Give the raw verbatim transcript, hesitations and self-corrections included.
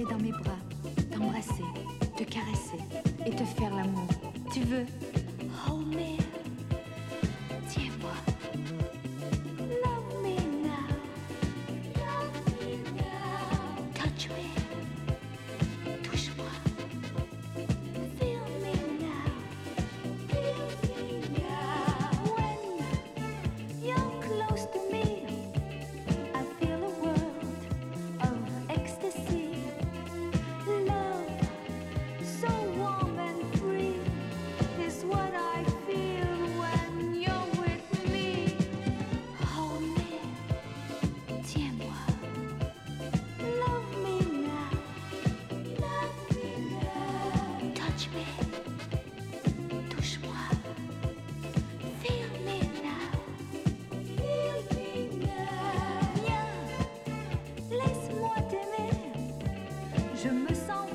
dans mes bras, t'embrasser, te caresser et te faire l'amour. Tu veux? Hold me, tiens-moi. Love me now, love me now. Touch me, touche-moi. Feel me now, feel me now. When you're close to me, I feel a world of ecstasy. Love, so warm and free, is what I feel when you're with me. Hold me, tiens-moi. Love me now, love me now. Touch me, touche-moi. Feel me now, feel me now. Viens, laisse-moi t'aimer. Je me sens